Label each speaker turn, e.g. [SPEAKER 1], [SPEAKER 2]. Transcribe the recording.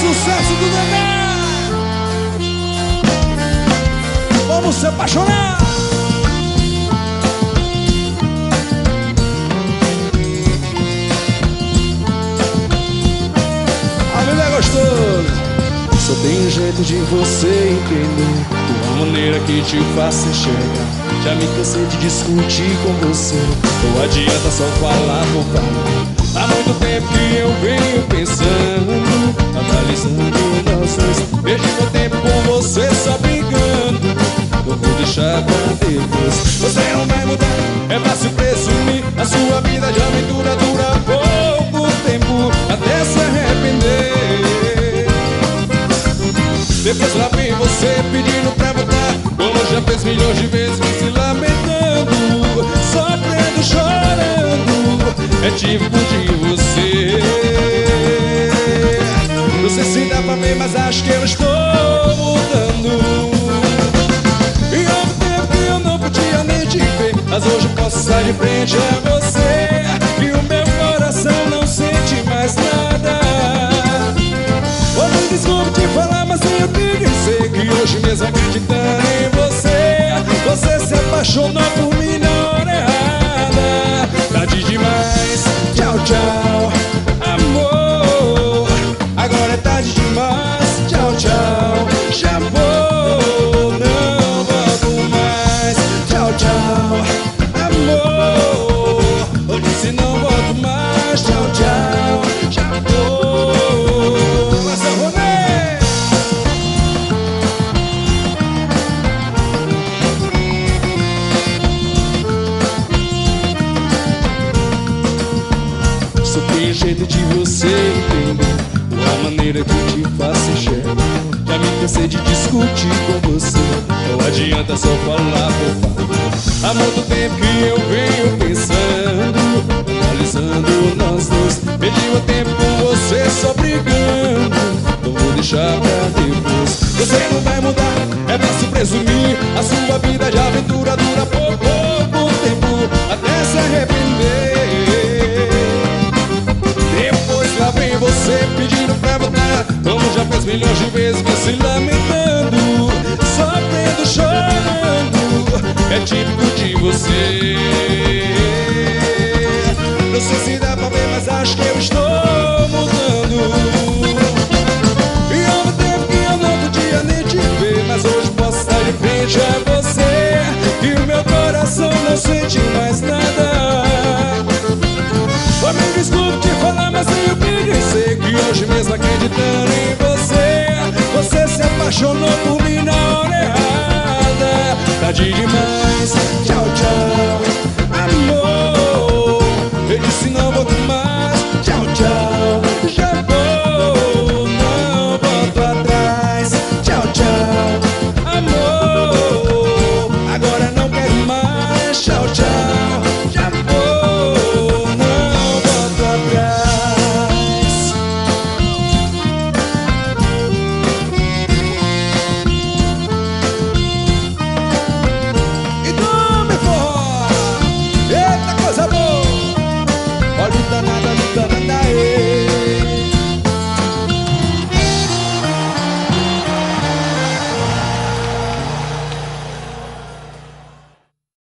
[SPEAKER 1] sucesso do Dedé. Vamos se apaixonar. A vida é gostosa. Só tem um jeito de você entender, de uma maneira que te faça enxergar. Já me cansei de discutir com você, não adianta só falar por falar. Há muito tempo que eu venho pensando, analisando nós dois. Vejo meu tempo com você só brigando, não vou deixar pra depois. Você não vai mudar, é fácil presumir. A sua vida de aventura dura pouco tempo, até se arrepender. Depois lá vem você pedindo pra voltar, como já fez milhões de vezes, se lamentando, sofrendo, chorando. É tipo de você. Não sei se dá pra ver, mas acho que eu estou mudando. E há um tempo que eu não podia nem te ver, mas hoje eu posso estar de frente a você, e o meu coração não sente mais nada. Oh, me desculpe te falar, mas eu tenho que ser que hoje mesmo acreditando em você, você se apaixonou por mim na hora errada. Tarde demais, tchau, tchau, amor. Agora é tarde demais, tchau, tchau, já vou, não volto mais. Tchau, tchau, amor. Eu disse não volto mais, tchau, tchau, já vou. Só tem jeito de você entender, uma maneira que te faça enxergar. Já me cansei de discutir com você, não adianta só falar por falar. Há muito tempo que eu venho pensando, analisando nós dois. Perdi o tempo com você só brigando, não vou deixar pra depois. Você não vai mudar, é fácil presumir. A sua vida de aventura dura pouco tempo, até se arrepender. Lá vem você pedindo pra voltar, como já fez milhões de vezes, vem se lamentando, sofrendo, chorando. É típico de você. Não sei se dá pra ver, mas acho que eu estou mudando. E há um tempo que eu não podia nem te ver, mas hoje posso estar de frente a você, e o meu coração não sente mais nada. Oh, me desculpe te falar, mas eu pensei que hoje mesmo acreditando em você, você se apaixonou por mim na hora errada. Tarde demais,